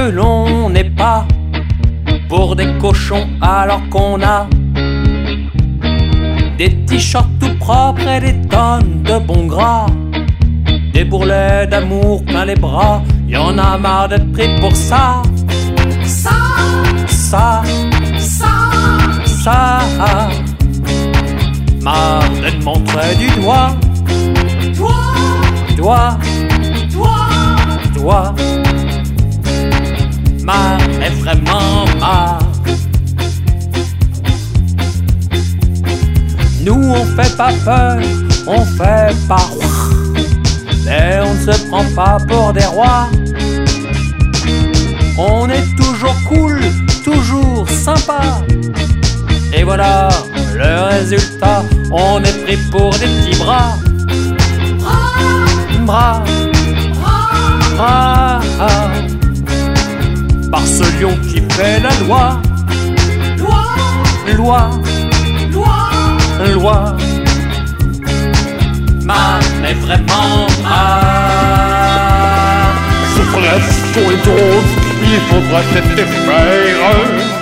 que l'on n'est pas pour des cochons alors qu'on a des t-shirts tout propres et des tonnes de bon gras, des bourrelets d'amour plein les bras. Y'en a marre d'être pris pour ça. Ça marre d'être montré du doigt. Marre, mais vraiment marre. Nous on fait pas peur, on fait pas roi, mais on ne se prend pas pour des rois. On est toujours cool, toujours sympa. Et voilà le résultat, on est pris pour des petits bras. Bras par ce lion qui fait la loi. Marre, mais vraiment marre. Je presse pour les autres, il faudrait s'être faire.